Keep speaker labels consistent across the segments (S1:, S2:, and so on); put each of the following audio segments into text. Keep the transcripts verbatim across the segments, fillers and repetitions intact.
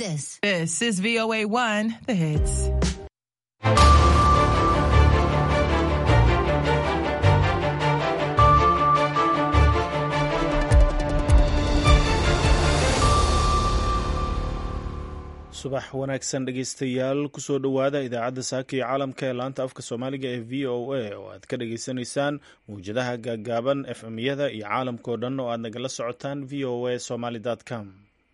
S1: This.
S2: This is V O A one, The Hits.
S3: subax wanaagsan dhegaystayaal kusoo dhowaada idaacadda saaka iyo caalamka ee laanta afka soomaaliga ee v o a oo aad ka dhagaysanaysaan mawjadaha gaagaaban f m-yada iyo caalamkao dhan oo aad nagala socotaan v o a somaly com.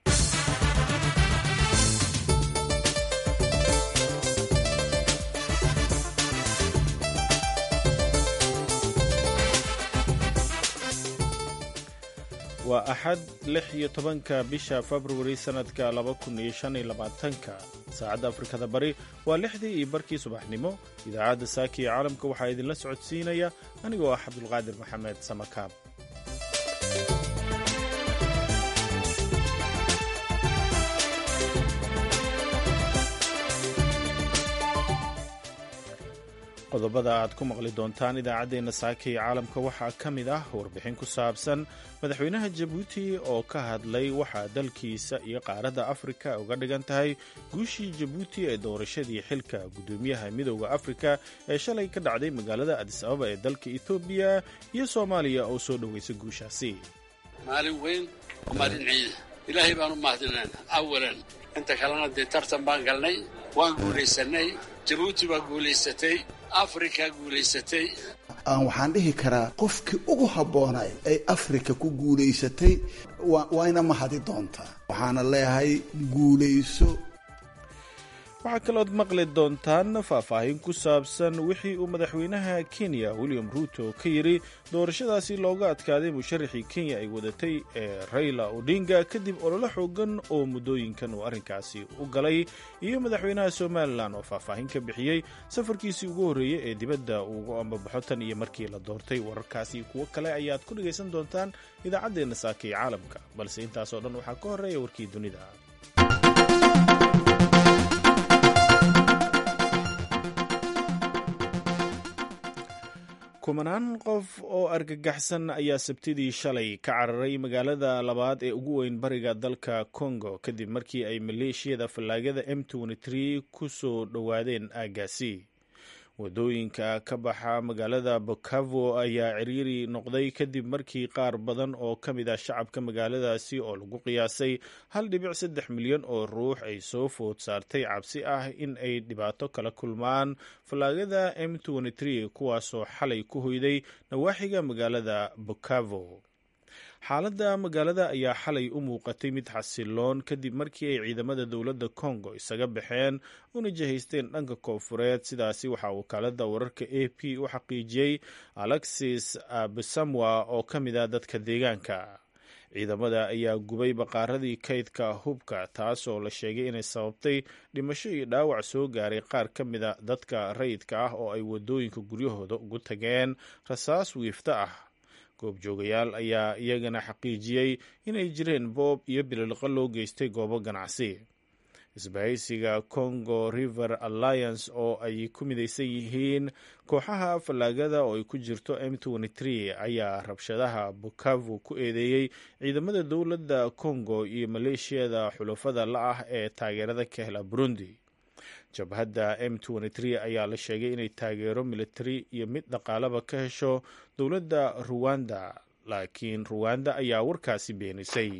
S3: waa axad lix iyo tobanka bisha februari sanadka laba kun iyo shan iyo labaatanka saacadda afrikada bari waa lixdii iyo barkii subaxnimo. idaacadda saaka iyo caalamka waxaa idinla socodsiinaya anigoo ah cabdulqaadir maxamed samakaab. qodobada aad ku maqli doontaan idaacaddeenna saaka iyo caalamka waxaa ka mid ah warbixin ku saabsan madaxweynaha jabuuti oo ka hadlay waxaa dalkiisa iyo qaaradda afrika uga dhigan tahay guushii jabuuti ee doorashadii xilka guddoomiyaha midooda afrika ee shalay ka dhacday magaalada adis ababa ee dalka etoobiya iyo soomaaliya oo soo dhowaysa guushaasi.
S4: maalin weyn maalin ciida ilaahay baan u mahadinayna awalan, inta kalena dee tartan baan galnay, waan guulaysanay, jabuuti baa guulaysatay, afrika guulaysatay.
S5: aan waxaan dhihi karaa qofkii ugu habboonay ay afrika ku guulaysatay wayna mahadi doontaa. waxaana leeyahay guulayso.
S3: waxaa kalood maqli doontaan faahfaahin ku saabsan wixii uu madaxweynaha kenya william ruuto ka yidhi doorashadaasi looga adkaaday musharaxii kenya ay wadatay ee raila odinga kadib ololo xoogan oo muddooyinkan uu arrinkaasi u galay, iyo madaxweynaha somalilan oo faahfaahin ka bixiyey safarkiisii ugu horreeyey ee dibadda uugu ambabaxo tan iyo markii la doortay. wararkaasi kuwo kale ayaad ku dhagaysan doontaan idaacaddeenna saaka iyo caalamka, balse intaasoo dhan waxaa ka horreeya warkii dunida. kumanaan qof oo argagaxsan ayaa sabtidii shalay ka cararay magaalada labaad ee ugu weyn bariga dalka congo kadib markii ay maleeshiyada fallaagada m ku soo dhowaadeen aaggaasi. wadooyinka ka baxa magaalada Bukavu ayaa ciriiri noqday kadib markii qaar badan oo ka mid ah shacabka magaaladaasi oo lagu qiyaasay hal dhibic saddex milyan oo ruux ay soo food saartay cabsi ah in ay dhibaato kala kulmaan fallaagada m kuwaasoo xalay ku hoyday nawaaxiga magaalada Bukavu. xaaladda magaalada ayaa xalay u muuqatay mid xasiloon kadib markii ay ciidamada dowladda Congo isaga baxeen una jihaysteen dhanka koonfureed. sidaasi waxaa wakaaladda wararka A P u xaqiijiyey Alexis Bisamwa oo ka mid ah dadka deegaanka. ciidamada ayaa gubay baqaaradii kaydka hubka, taasoo la sheegay inay sababtay dhimasho iyo dhaawac soo gaaray qaar ka mid a dadka rayidka ah oo ay wadooyinka guryahooda ugu tageen rasaas wiifta ah. goobjoogayaal ayaa iyagana xaqiijiyey inay jireen boob iyo bililiqo loo geystay goobo ganacsi. isbahaysiga Congo River Alliance oo ay ku midaysan yihiin kooxaha fallaagada oo ay ku jirto m ayaa rabshadaha Bukavu ku eedeeyey ciidamada dowladda Congo iyo maleeshiyada xulafada la ah ee taageerada ka hela Burundi. jabhadda m ayaa la sheegay inay taageero militari iyo mid dhaqaalaba ka hesho dowladda Rwanda, laakiin Rwanda ayaa warkaasi beenisay.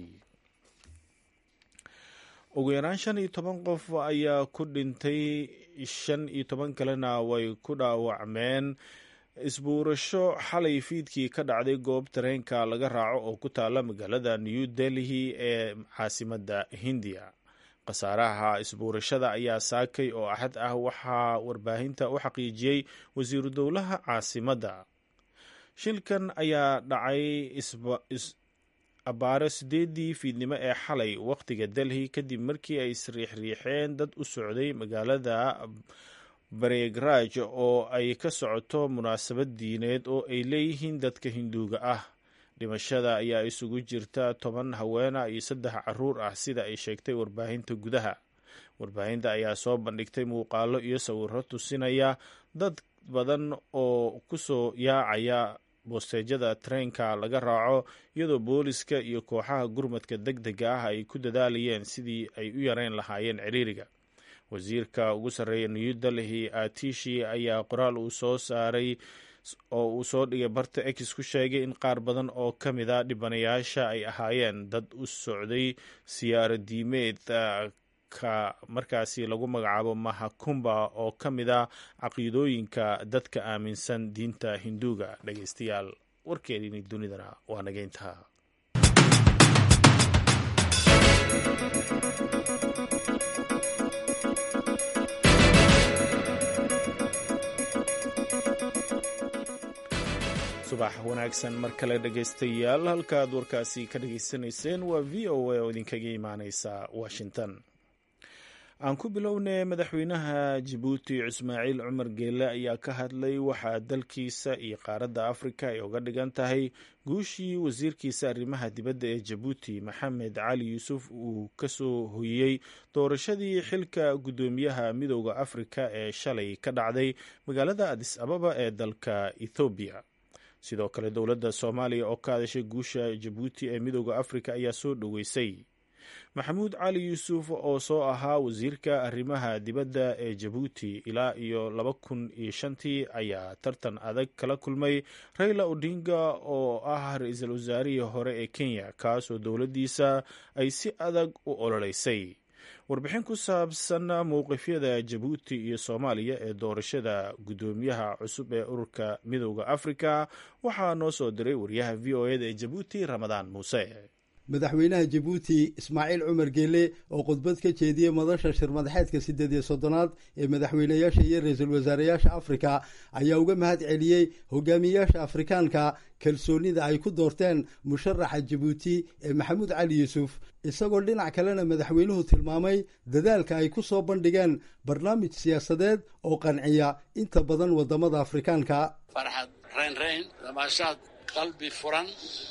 S3: ugu yaraan shan iyo toban qof ayaa ku dhintay, shan iyo toban kalena way ku dhaawacmeen isbuurasho xalay fiidkii ka dhacday goob tareenka laga raaco oo ku taala magaalada New Delhi ee caasimadda Hindiya. khasaaraha isbuurashada ayaa saakay oo axad ah waxaa warbaahinta u xaqiijiyey wasiiru dowlaha caasimadda. shilkan ayaa dhacay abaaro sideedii fiidnimo ee xalay wakhtiga Delhi kadib markii ay isriixriixeen dad u socday magaalada Prayagraj oo ay ka socoto munaasabad diineed oo ay leeyihiin dadka Hinduuga ah. dhimashada ayaa isugu jirta toban haweena iyo saddex caruur ah sida ay sheegtay warbaahinta gudaha. warbaahinta ayaa soo bandhigtay muuqaalo iyo sawirro tusinaya dad badan oo kusoo yaacaya boosteejyada tareenka laga raaco, iyadoo booliska iyo kooxaha gurmadka deg dega ah ay ku dadaalayeen sidii ay u yareyn lahaayeen ciriiriga. wasiirka ugu sarreeya new delhi atishi ayaa qoraal uu soo saaray oo uu soo dhigay barta x ku sheegay in qaar badan oo ka mid a dhibanayaasha ay ahaayeen dad u socday siyaaro diimeed ka markaasi lagu magacaabo mahakumba oo ka mid a caqiidooyinka dadka aaminsan diinta hinduuga. dhegeystayaal warkeedini dunidana waa nageyntaa. subax wanaagsan mar kale dhegeystayaal, halkaaad warkaasi ka dhegeysanayseen waa v o a oo idinkaga imaaneysa washington. aan ku bilownay madaxweynaha jabuuti ismaaciil cumar geele ayaa ka hadlay waxaa dalkiisa iyo qaaradda afrika ay uga dhigan tahay guushii wasiirkiisa arrimaha dibadda ee jabuuti maxamed cali yuusuf uu kasoo hoyiyey doorashadii xilka guddoomiyaha midooda afrika ee shalay ka dhacday magaalada adis ababa ee dalka ethoobiya. sidoo kale dowladda soomaaliya oo ka hadashay guusha jabuuti ee midooda afrika ayaa soo dhoweysay. maxamuud cali yuusuf oo soo ahaa wasiirka arrimaha dibadda ee jabuuti ilaa iyo laba kun iyo shantii ayaa tartan adag kala kulmay Raila Odinga oo ah ra-iisul wasaarihii hore ee Kenya, kaasoo dowladdiisa ay si adag u ololeysay. warbixin ku saabsan mowqifyada jabuuti iyo soomaaliya ee doorashada guddoomiyaha cusub ee ururka midooda afrika waxaa noo soo diray wariyaha v o eda ee jabuuti ramadaan muuse.
S1: madaxweynaha jabuuti ismaaciil cumar geele oo khudbad ka jeediyey madasha shirmadaxeedka siddeed iyo soddonaad ee madaxweynayaasha iyo ra-iisul wasaareyaasha afrika ayaa uga mahad celiyey hogaamiyayaasha afrikaanka kalsoonida ay ku doorteen musharaxa jabuuti ee maxamuud cali yuusuf, isagoo dhinac kalena madaxweynuhu tilmaamay dadaalka ay ku soo bandhigeen barnaamij siyaasadeed oo qanciya inta badan wadamada afrikaanka.
S4: farxad, reynreyn, damaashaad, qalbi furan,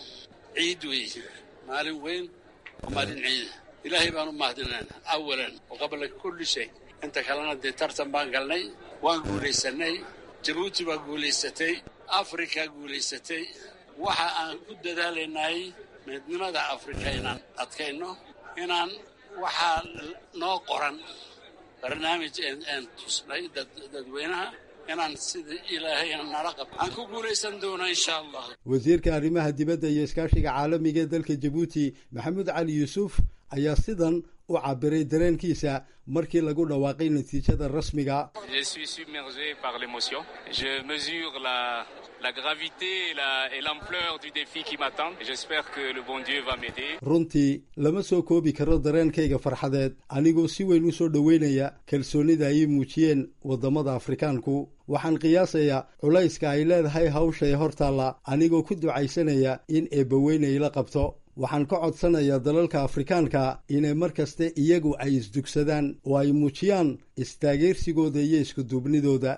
S4: ciid wey, maalin weyn oo maalin ciida. ilaahay baan u mahadinayna awalan oo qabla kulli shay. inta kalena dee tartan baan galnay, waan guulaysanay, jabuuti baa guulaysatay, afrika guulaysatay. waxa aan ku dadaalaynay midnimada afrika inaan adkayno, inaan waxaa noo qoran barnaamij aan tusnay dadweynaha inaan sida ilaahay nala qab aan ku guulaysan doono insha allah.
S1: wasiirka arrimaha dibadda iyo iskaashiga caalamiga ee dalka jabuuti maxamuud cali yuusuf ayaa sidan u cabiray dareenkiisa markii lagu dhawaaqay natiijada rasmiga.
S6: Je suis submergé par l'émotion. Je mesure la la gravité et la et l'ampleur du défi qui m'attend. J'espère que le bon Dieu va m'aider.
S1: runtii lama soo koobi karo dareenkayga farxadeed anigoo si weyn u soo dhoweynaya kalsoonida ay muujiyeen wadamada afrikaanku. waxaan qiyaasayaa culayska ay leedahay hawsha ee hortaalla anigoo ku ducaysanaya in eebbaweyn ay la qabto. waxaan ka codsanayaa dalalka afrikaanka inay mar kaste iyagu ay isdugsadaan oo ay muujiyaan istaageersigooda iyo iskuduubnidooda.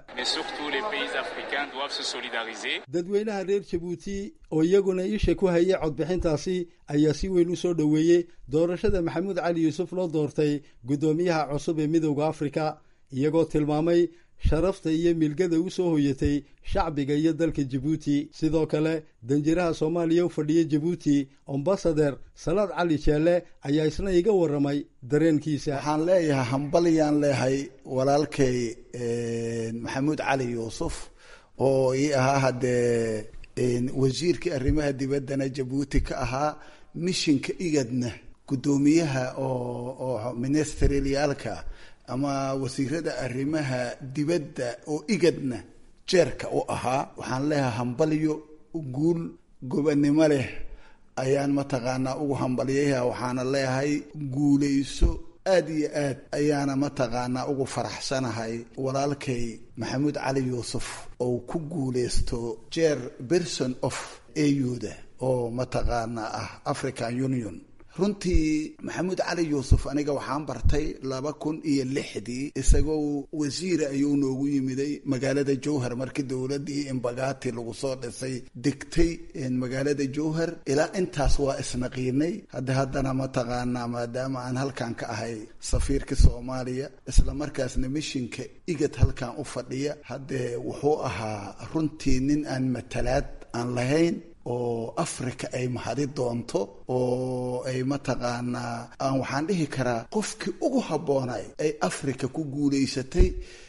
S1: dadweynaha reer jabuuti oo iyaguna isha ku hayay codbixintaasi ayaa si weyn u soo dhoweeyey doorashada maxamuud cali yuusuf loo doortay guddoomiyaha cusub ee midooda afrika, iyagoo tilmaamay sharafta iyo milgada u soo hoyatay shacbiga iyo dalka jabuuti. sidoo kale danjiraha soomaaliya u fadhiya jabuuti ambasader salaad cali jeelle ayaa isna iga waramay dareenkiisa.
S5: waxaan leeyahay hambalyaan leehay walaalkay maxamuud cali yuusuf oo ii ahaa haddee wasiirkii arrimaha dibaddana jabuuti ka ahaa, mishinka igadna guddoomiyaha oo oo ministerialyaalka ama wasiirada arrimaha dibadda oo igadna jeerka u ahaa. waxaan leeyahay hambalyo guul gobannimo leh ayaan mataqaanaa ugu hambalyayaa. waxaana leeyahay guulayso aad iyo aad ayaana mataqaanaa ugu faraxsanahay walaalkay maxamuud cali yuusuf oo ku guulaysto jeer person of auda oo mataqaanaa ah African Union. runtii maxamuud cali yuusuf aniga waxaan bartay laba kun iyo lixdii isagoo wasiir ayuu noogu yimiday magaalada jowhar markii dowladii imbagaati lagu soo dhisay degtay magaalada jowhar. ilaa intaas waa isnaqiinay. hadda haddana mataqaanaa maadaama aan halkan ka ahay safiirka soomaaliya isla markaasna mishinka igad halkan u fadhiya, haddee wuxuu ahaa runtii nin aan matalaad aan lahayn oo africa ay mahadi doonto oo ay mataqaanaa aan waxaan dhihi karaa qofkii ugu habboonay ay africa ku guulaysatay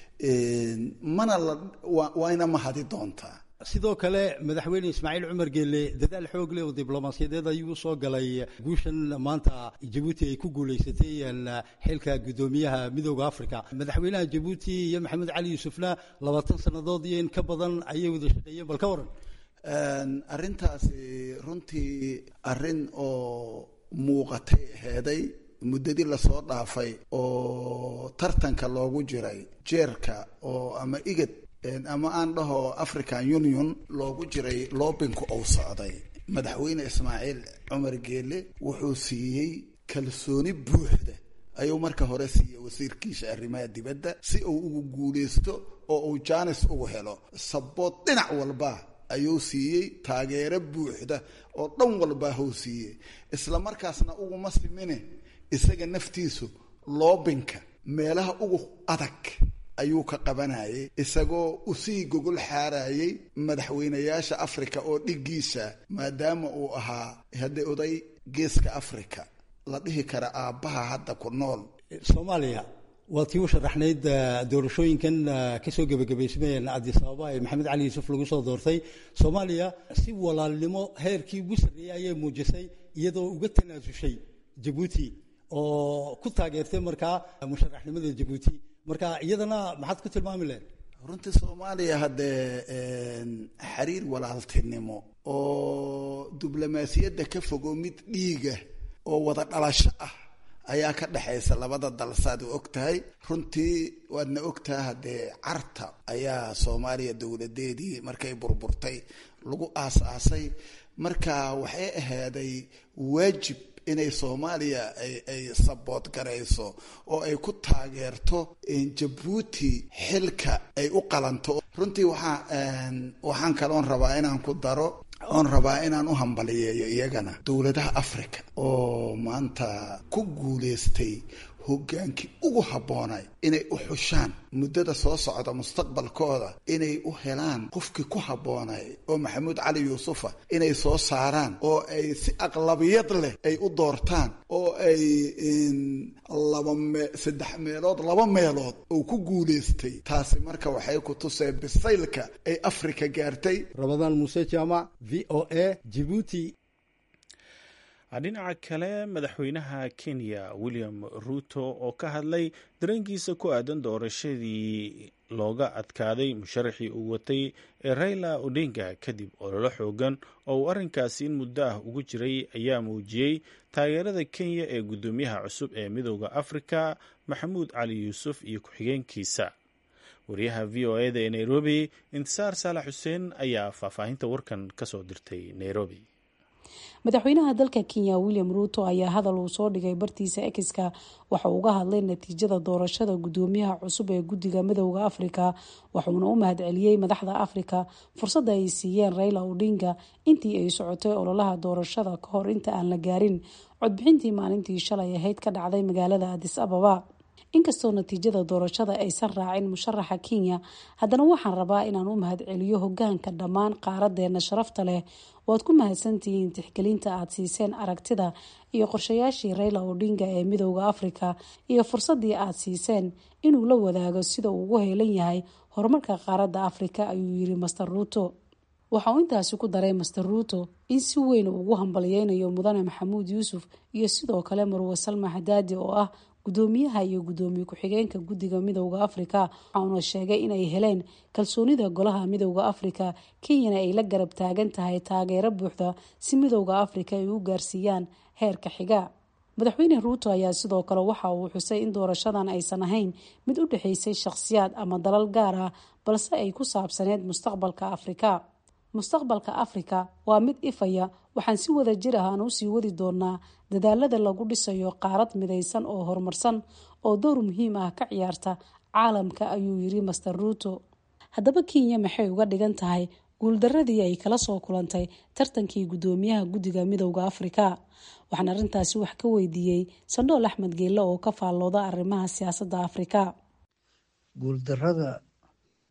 S5: mana la waayna mahadi doontaa.
S1: sidoo kale madaxweyne ismaaciil cumar geelle dadaal xoog leh oo diblomaasiyadeed ayuu soo galay guushan maanta jabuuti ay ku guulaysatay xilka guddoomiyaha midooda africa. madaxweynaha jabuuti iyo maxamed cali yuusufna labaatan sannadood iyo in ka badan ayay wada shaqeeyeen, bal ka waran.
S5: arrintaasi runtii arrin oo muuqatay aheeday muddadii lasoo dhaafay oo tartanka loogu jiray jeerka oo ama igad ama aan dhaho African Union loogu jiray loobinku uu socday. madaxweyne ismaaciil cumar geelle wuxuu siiyey kalsooni buuxda ayuu marka hore siiyey wasiirkiisa arrimaha dibadda si uu ugu guuleysto oo uu jaanis ugu helo sabood dhinac walba ayuu siiyey, taageero buuxda oo dhan walba uu siiyey. isla markaasna ugu maslimine isaga naftiisu loobinka meelaha ugu adag ayuu ka qabanayay isagoo usii gogol xaarayay madaxweynayaasha africa oo dhigiisa, maadaama uu ahaa hadda oday geeska africa la dhihi kara aabbaha hadda ku nool.
S1: soomaaliya waa tii u sharaxnayd doorashooyinkan kasoo gebagabaysmayeen addis ababa ee maxamed cali yuusuf lagu soo doortay. soomaaliya si walaalnimo heerkii ugu sarreeyay ayay muujisay iyadoo uga tanaasushay jabuuti oo ku taageertay markaa musharaxnimada jabuuti. marka iyadana maxaad ku tilmaami lahayd?
S5: runtii soomaaliya haddee xiriir walaaltinimo oo diblomaasiyadda ka fogo mid dhiiga oo wada dhalasho ah ayaa ka dhexaysa labada dal, saad u og tahay. runtii waadna og tahay haddee carta ayaa soomaaliya dowladeedii markay burburtay lagu aas-aasay. marka waxay ahaaday waajib inay soomaaliya ay ay sabood garayso oo ay ku taageerto jabuuti xilka ay u qalanto. runtii waxaa waxaan kaloon rabaa inaan ku daro oon rabaa inaan u hambaliyeeyo iyagana dowladaha africa oo maanta ku guulaystay hoggaankii ugu habboonay inay u xushaan muddada soo socda mustaqbalkooda, inay u helaan qofkii ku habboonay oo maxamuud cali yuusufa inay soo saaraan oo ay si aqlabiyad leh ay u doortaan oo ay laba me saddex meelood laba meelood oo ku guulaystay. taasi marka waxay ku tusay bisaylka ay africa gaartay.
S1: Ramadaan Muuse Jaamac, V O A, Djibouti.
S3: dhinaca kale madaxweynaha Kenya William Ruto oo ka hadlay dareenkiisa ku aadan doorashadii looga adkaaday musharaxii uu watay ee Raila Odinga kadib ololo xoogan oo uu arrinkaasi in muddo ah ugu jiray ayaa muujiyey taageerada Kenya ee guddoomiyaha cusub ee midooda Afrika Maxamuud Cali Yuusuf iyo ku-xigeenkiisa. wariyaha V O A da ee Nairobi Intisaar Saalax Xuseen ayaa faahfaahinta warkan ka soo dirtay Nairobi.
S7: madaxweynaha dalka Kenya William Ruto ayaa hadal uu soo dhigay bartiisa X-ka waxa uu uga hadlay natiijada doorashada guddoomiyaha cusub ee guddiga midowga Afrika, waxaana u mahadceliyay madaxda Afrika fursadda ay siiyeen Raila Odinga intii ay socotay ololaha doorashada ka hor inta aan la gaarin codbixintii maalintii shalay ahayd ka dhacday magaalada Addis Ababa. inkastoo natiijada doorashada aysan raacin musharaxa Kenya, haddana waxaan rabaa inaan u mahadceliyo hoggaanka dhammaan qaaradeena sharafta leh. waad ku mahadsantihiin tixgelinta aad siiseen aragtida iyo qorshayaashii Raila Odinga ee midowga Afrika iyo fursadii aad siiseen inuu la wadaago sida uu ugu heelan yahay horumarka qaaradda Afrika, ayuu yiri Master Ruto. waxa uu intaasi ku daray Master Ruto in si weyn ugu hambaliyeynayo mudane Maxamuud Yuusuf iyo sidoo kale Marwo Salma Hadaadi oo ah gudoomiyaha iyo gudoomiye ku-xigeenka guddiga midowga Afrika. waxaana sheegay inay heleen kalsoonida golaha midowga Afrika, Kenyana ay la garab taagan tahay taageero buuxda si midowga Afrika ay u gaarsiiyaan heerka xiga. madaxweyne Ruto ayaa sidoo kale waxa uu xusay in doorashadan aysan ahayn mid u dhaxaysay shakhsiyaad ama dalal gaar ah, balse ay ku saabsaneed mustaqbalka Afrika. mustaqbalka Afrika waa mid ifaya, waxaan si wada jir ah u sii wadi doonaa dadaalada lagu dhisayo qaarad midaysan oo horumarsan oo door muhiim ah ka ciyaarta caalamka, ayuu yiri Master Ruto. haddaba Kenya maxay uga dhigan tahay guuldaradii ay kala soo kulantay tartankii guddoomiyaha guddiga midowga Afrika? waxaan arrintaasi wax ka weydiiyey Sandhool Axmed Geelle oo ka faallooda arrimaha siyaasadda Afrika.
S8: guuldarada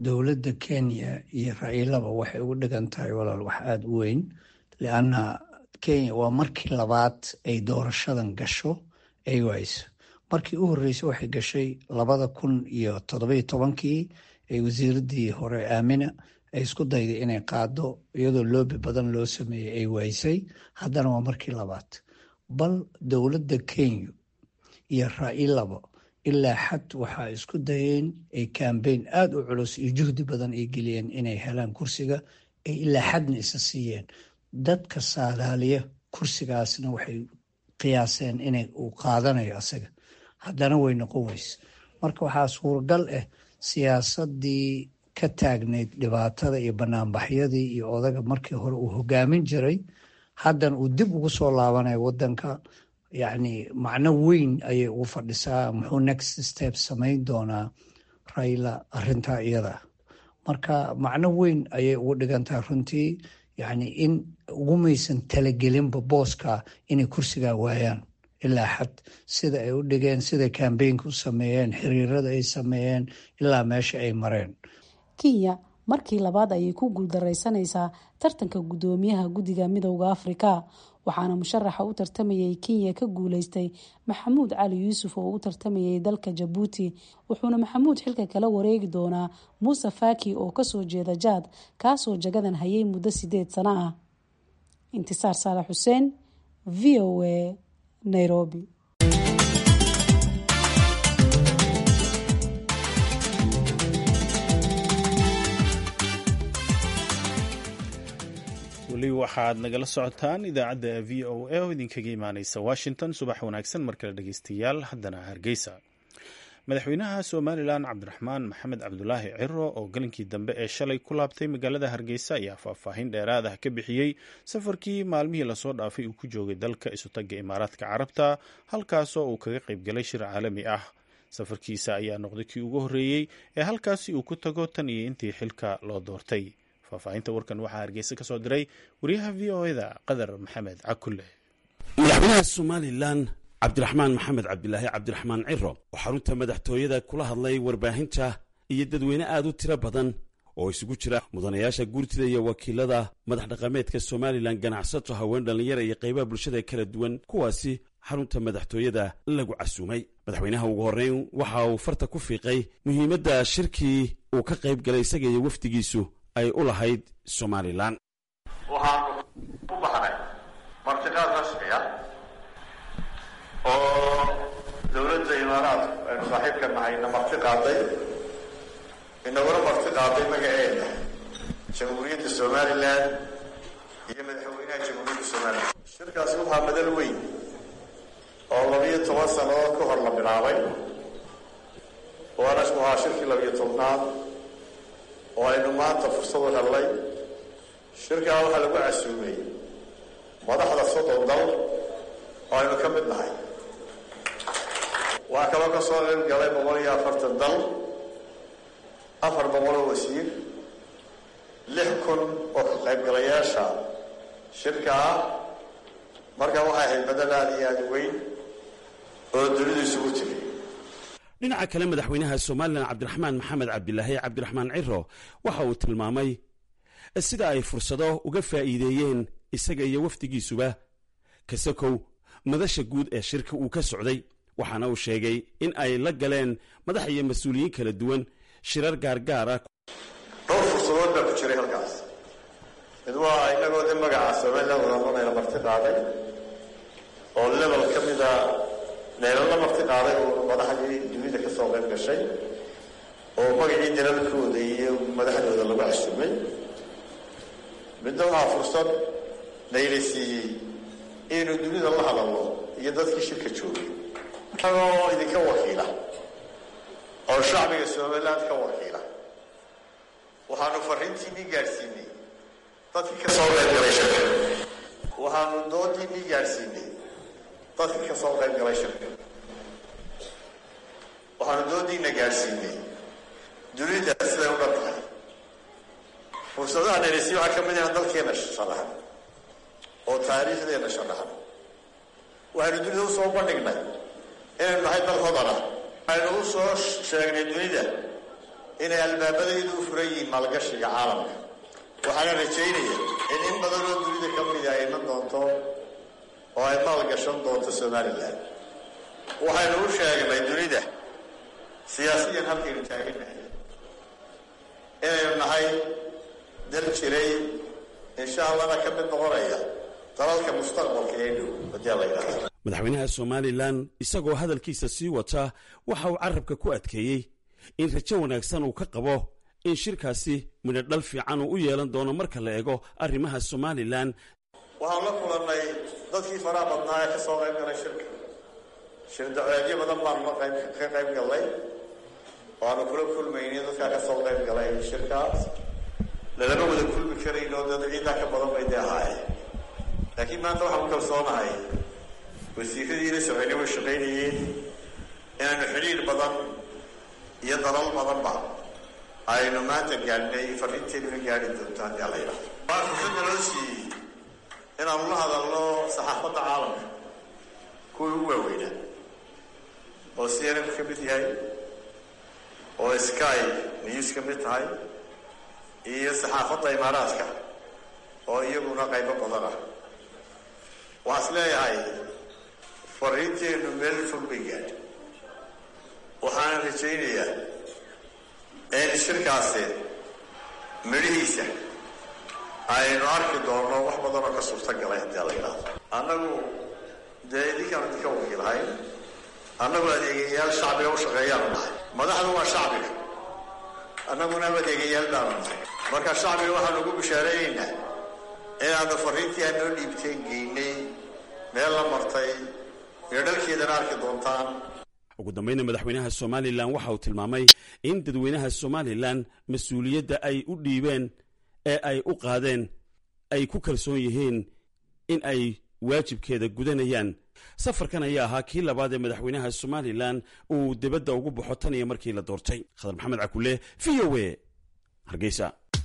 S8: dowladda Kenya iyo Railaba waxay ugu dhigan tahay walaal wax aada u weyn lianna Kenya waa markii labaad ay doorashadan gasho ay wayso markii u horreysay waxay gashay labada kun iyo toddobiyo tobankii ay wasiiradii hore Aamina ay isku dayday inay qaado iyadoo loobi badan loo sameeyay ay waysay haddana waa markii labaad bal dowladda Kenya iyo Railaba ilaa xad waxaa isku dayeen ay campaign aada u culus iyo juhdi badan ay geliyeen inay helaan kursiga ay ilaa xadna isa siiyeen dadka saadaaliya kursigaasna waxay qiyaaseen inay uu qaadanayo asaga haddana way noqon weyse marka waxaa suuragal ah siyaasadii ka taagneyd dhibaatada iyo banaanbaxyadii iyo odaga markii hore uu hogaamin jiray haddana uu dib ugu soo laabanayo wadanka yacni macno weyn ayay ugu fadhisaa muxuu next step samayn doonaa Raila arrintaa iyada marka macno weyn ayay ugu dhigantahay runtii yacni in ugumaysan talagelinba booska inay kursigaa waayaan ilaa xad sida ay u dhigeen sida campaignka u sameeyeen xiriirada ay sameeyeen ilaa meesha ay mareen
S7: Kenya markii labaad ayay ku guuldareysanaysaa tartanka gudoomiyaha guddiga midowga Afrika waxaana musharaxa u tartamayay Kenya ka guuleystay Maxamuud Cali Yuusuf oo u tartamayay dalka Djibouti wuxuuna Maxamuud xilka kala wareegi doonaa Musa Faki oo ka soo jeeda Jaad kaasoo jagadan hayay muddo sideed sano ah Intisaar Saalax Xuseen V O A Nairobi
S3: weli waxaad nagala socotaan idaacadda v o a oo idinkaga imaaneysa Washington subax wanaagsan markale dhegeystayaal haddana Hargeysa madaxweynaha Somaliland Cabdiraxmaan Maxamed Cabdulaahi Ciro oo galinkii dambe ee shalay ku laabtay magaalada Hargeysa ayaa faahfaahin dheeraad ah ka bixiyey safarkii maalmihii lasoo dhaafay uu ku joogay dalka isutaga Imaaraadka Carabta halkaasoo uu kaga qayb galay shir caalami ah safarkiisa ayaa noqday kii ugu horreeyey ee halkaasi uu ku tago tan iyo intii xilka loo doortay faahfaahinta warkan waxaa Hargeysa ka soo diray wariyaha V O A da Qadar Maxamed Cakulle
S9: madaxweynaha Somaliland Cabdiraxmaan Maxamed Cabdulaahi Cabdiraxmaan Ciro oo xarunta madaxtooyada kula hadlay warbaahinta iyo dadweyne aad u tiro badan oo isugu jira mudanayaasha guurtida iyo wakiilada madax dhaqameedka Somaliland ganacsato haween dhalinyaro iyo qaybaha bulshada kala duwan kuwaasi xarunta madaxtooyada lagu casuumay madaxweynaha ugu horeyn waxa uu farta ku fiiqay muhiimadda shirkii uu ka qayb galay isaga iyo wafdigiisu ay u lahayd Somaliland
S10: waxaan u baxnay martiqaad rasmi ah oo dowladda Imaaraadka aynu saaxiibka nahayna marti qaaday inaguna marti qaaday magaceeda Jamhuuriyadda Somaliland iyo madaxweynaha Jamhuuriyadda Somaliland shirkaasi waxaa madal weyn oo labiyo toban sannadood ka hor la bilaabay waana waa shirkii labiyo tobnaad oo aynu maanta fursad u helnay shirkaa waxaa lagu casuumay madaxda soddon dal oo aynu ka mid nahay waxaa kaloo ka soo qayb galay boqol iyo afartan dal afar boqol oo wasiir lix kun oo ka qaybgalayaasha shirka ah marka waxay ahayd madal aad iyo aada weyn oo dunidu isugu timi
S9: dhinaca kale madaxweynaha Somaliland Cabdiraxmaan Maxamed Cabdulaahi Cabdiraxmaan Ciro waxa uu tilmaamay sida ay fursado uga faa'iideeyeen isaga iyo wafdigiisuba kasakow madasha guud ee shirka uu ka socday waxaana uu sheegay in ay la galeen madax iyo mas'uuliyiin kala duwan shirar gaargaar ah
S10: dhowr fursadood baa ku jiray halkaas mid waa inagoo de magaca Somaliland waddanayna marti qaaday oo level ka mid ah meelala marti qaaday oo madaxdii dunida ka soo qayb gashay oo magacii dalalkooda iyo madaxdooda lagu casuumay midna waxaa fursad layla siiyey inuu dunida la hadalno iyo dadkii shirka joogay anagoo idinka wakiila oo shacbiga Somaliland ka wakiila waxaanu fariintiinii gaadhsiinay dadkii ka soo qayb galay shirka waxaanu doodiinii gaadhsiinay dadkii ka soo qayb galay shirka waxaanu doodiina gaadhsiinay dunida siday u dhan tahay fursadaha dheeraysi waxaa ka mid ah dalkeena sharaxan oo taariikhdeena sharaxan waxaynu dunida u soo bandhignay inaynu nahay dal hodan ah waxaynu u soo sheegnay dunida inay albaabadaydu u furan yihiin maalgashiga caalamka waxaana rajaynaya in in badan oo dunida ka mid ah ay iman doonto oo ay maalgashan doonto somalilan waxaynu u sheegnay dunida siyaasiyan halkaynu taaganahay inaynu nahay dal jiray insha allahna ka mid noqonaya dalalka mustaqbalka ee dhow haddii la yidhahdo
S9: madaxweynaha somalilan isagoo hadalkiisa sii wata waxa uu carabka ku adkeeyey in rajo wanaagsan uu ka qabo in shirkaasi midho dhal fiican uu u yeelan doono marka la eego arrimaha somalilan
S10: waxaan la kulannay dadkii faraha badnaa ee ka soo qayb galay shirka shirdaceedyo badan baanu ka qayb gallay waanu kula kulmaynay dadkaa ka soo qayb galay shirkaas lalama wada kulmi karayno dad ciidaa ka badan bay dee ahaayeen laakiin maanta waxaan ku kalsoonahay wasiiradiina soceyne way shaqaynayeen inaanu xidhiir badan iyo dalal badanba aynu maanta gaadhnay fariinteeduna gaadhi doonto haddii alla yidhahdo waa fursada loo siiyey inaanu la hadalno saxaafadda caalamka kuwii ugu waaweynaa oo c n n ka mid yahay oo sky news ka mid tahay iyo saxaafadda imaaraadka oo iyaguna qaybo badan ah waxaa is leeyahay fariinteennu meel fog bay gaadhay waxaana rajaynayaa in shirkaasi midhihiisa aynu arki doonno wax badanoo ka suurta galay haddii la yidhaahdo annagu dee idinkaanu idinka wakiilhayn annagu adeegayaal shacbiga u shaqeeyaanu nahay madaxdu waa shacbiga annaguna adeegayaal baanu nahay marka shacbiga waxaanu ugu bishaareeyeynaa inaanu fariintii aan noo dhiibteen geynay meel la martay iyo dhalkeedana arki doontaan
S9: ugu dambayna madaxweynaha somalilan waxa uu tilmaamay in dadweynaha somalilan mas-uuliyadda ay u dhiibeen ee ay u qaadeen ay ku kalsoon yihiin in ay waajibkeeda gudanayaan safarkan ayaa ahaa kii labaad ee madaxweynaha somalilan uu dibadda ugu baxo tan iyo markii la doortay khadar maxamed cakule v o a hargeysa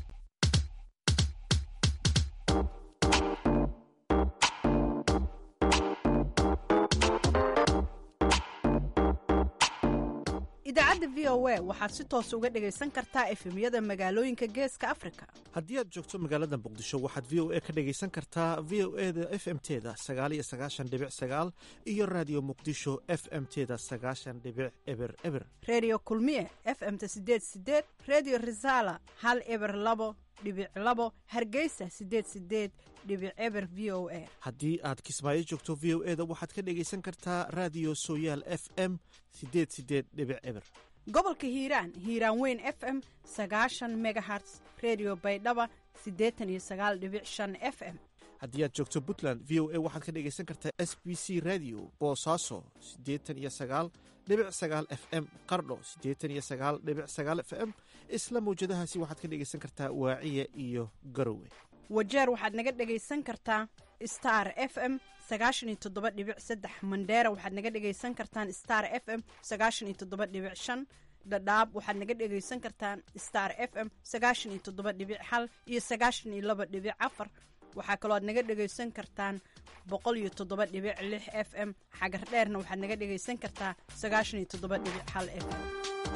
S11: idaacadda v o a waxaad si toos uga dhegaysan kartaa efemyada magaalooyinka geeska afrika
S12: haddii aad joogto magaalada muqdisho waxaad v o a ka dhegaysan kartaa v o e da f m teda sagaal iyo sagaashan dhibic sagaal iyo raadiyo muqdisho f m teda sagaashan dhibic eber eber
S11: redio kulmiye f m ta sideed sideed redio risala hal eber labo dhibic labo hargeysa sideed sideed dhibic eber v o a
S12: haddii aad kismaayo joogto v o e da waxaad ka dhegaysan kartaa raadiyo sooyaal f m sideed sideed dhibic eber
S11: gobolka hiiraan hiiraan weyn f m sagaashan megaherts redio baydhaba siddeetan iyo sagaal dhibic shan f m
S12: haddii aad joogto puntland v o a waxaad ka dhegaysan kartaa s b c radio boosaaso siddeetan iyo sagaal dhibic sagaal f m qardho siddeetan iyo sagaal dhibic sagaal f m isla mawjadahaasi waxaad ka dhegaysan kartaa waaciya iyo garowe
S11: wajeer waxaad naga dhegaysan kartaa star f m sagaashan iyo toddoba dhibic saddex mandheera waxaad naga dhegaysan kartaan star f m sagaashan iyo toddoba dhibic shan dhadhaab waxaad naga dhegaysan kartaan star f m sagaashan iyo toddoba dhibic hal iyo sagaashan iyo laba dhibic afar waxaa kaloo aad naga dhegaysan kartaan boqol iyo toddoba dhibic lix f m xagar dheerna waxaad naga dhegaysan kartaa sagaashan iyo toddoba dhibic hal f m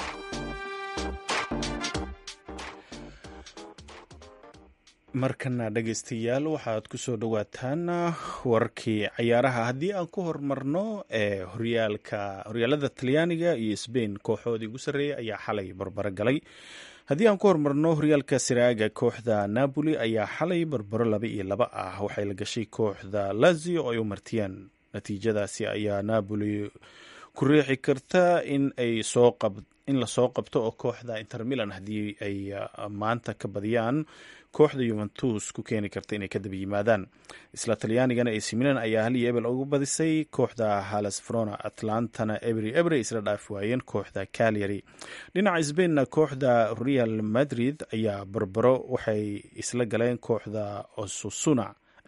S3: markana dhegaystayaal waxaad ku soo dhowaataan wararkii cayaaraha haddii aan ku hormarno ee horyaalka horyaalada talyaaniga iyo sbain kooxoodii ugu sarreeyay ayaa xalay barbaro galay haddii aan ku hormarno horyaalka siraaga kooxda napoli ayaa xalay barbaro laba iyo laba ah waxay la gashay kooxda lazio oo ay u martiyeen natiijadaasi ayaa napoli ku riixi karta in ay soo qab in lasoo qabto oo kooxda inter milan haddii ay maanta ka badiyaan kooxda yuventus ku keeni karta inay ka daba yimaadaan isla talyaanigana ac milan ayaa hal iyo ebel ugu badisay kooxda halas verona atlantana ebri ebre isla dhaafi waayeen kooxda calyary dhinaca sbainna kooxda real madrid ayaa barbaro waxay isla galeen kooxda osusuna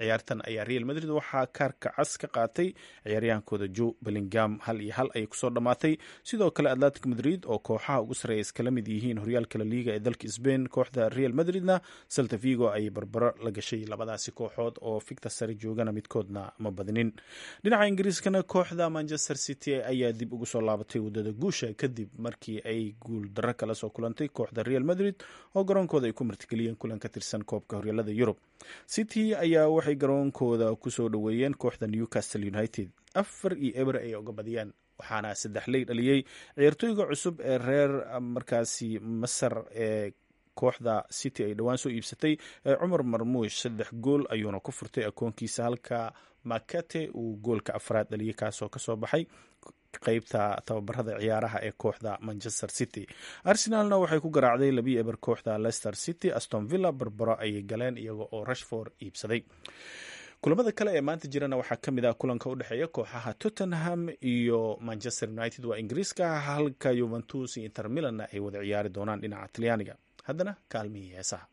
S3: ciyaartan ayaa real madrid waxaa kaarka cas ka qaatay ciyaaryahankooda joe bellingham hal iyo hal ayay kusoo dhammaatay. sidoo kale atletic madrid oo kooxaha ugu sarreeya iskala mid yihiin horyaalka la liiga ee dalka sbain, kooxda real madridna celta vigo ayay barbaro la gashay. labadaasi kooxood oo fikta sare joogana midkoodna ma badinin. dhinaca ingiriiskana kooxda manchester city ayaa dib ugu soo laabatay wadada guusha kadib markii ay guul darro kala soo kulantay kooxda real madrid oo garoonkooda ay ku martigeliyeen kulan ka tirsan koobka horyaalada yurub. city ayaa waxay garoonkooda kusoo dhoweeyeen kooxda newcastle united afar iyo eber ay uga badiyaan, waxaana saddex ley dhaliyey ciyaartooyga cusub ee reer markaasi masar ee kooxda city ay dhowaan soo iibsatay ee cumar marmuush. saddex gool ayuuna ku furtay akoonkiisa halka makate uu goolka afraad dhaliyay kaasoo kasoo baxay qeybta tababarada ciyaaraha ee kooxda manchester city. arsenalna waxay ku garaacday labiyo eber kooxda leicester city. aston villa barbaro ayay galeen iyaga oo rashford iibsaday. kulamada kale ee maanta jirana waxaa ka mid ah kulanka u dhexeeya kooxaha tottenham iyo manchester united waa ingiriiska, halka juventus iyo inter milanna ay wada ciyaari doonaan dhinaca talyaaniga. haddana kaalmihii heesaha.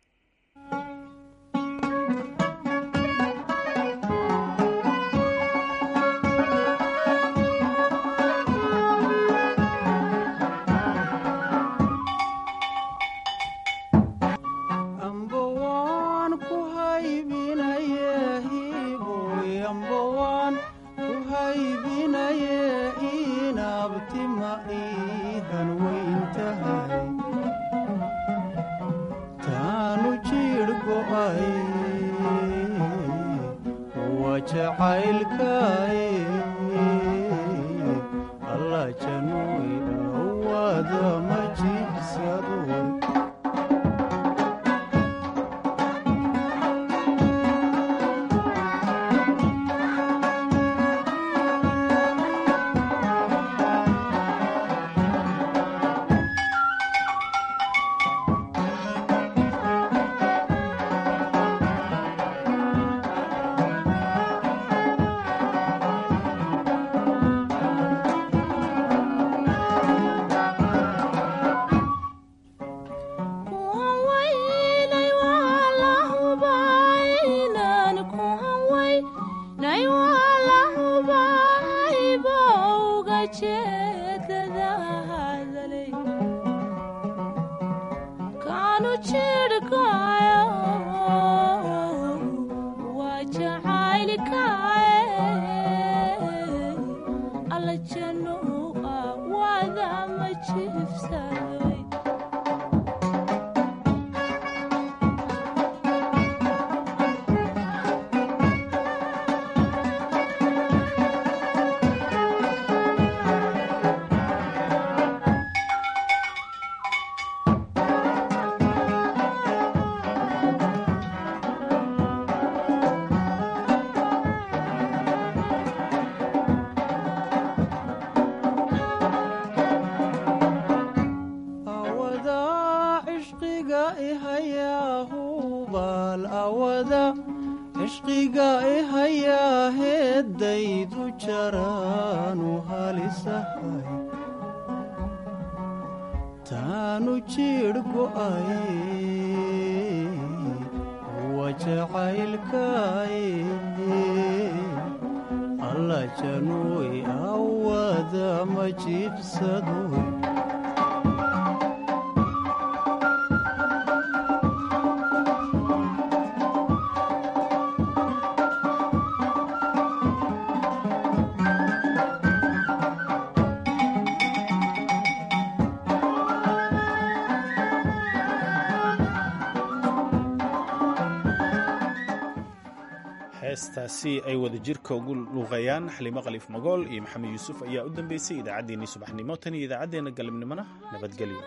S3: heestaasi ay wada jirka ugu luuqayaan xalimo khaliif magool iyo maxamed yuusuf ayaa u dambeysay idaacaddeenii subaxnimo. tan iyo idaacaddeenna galabnimona nabadgelyo.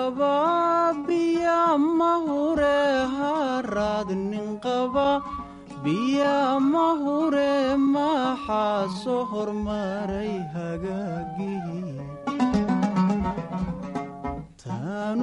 S13: qaba biya ma hure haraad nin qaba biya ma hure maxaa soo hormaray hagaagii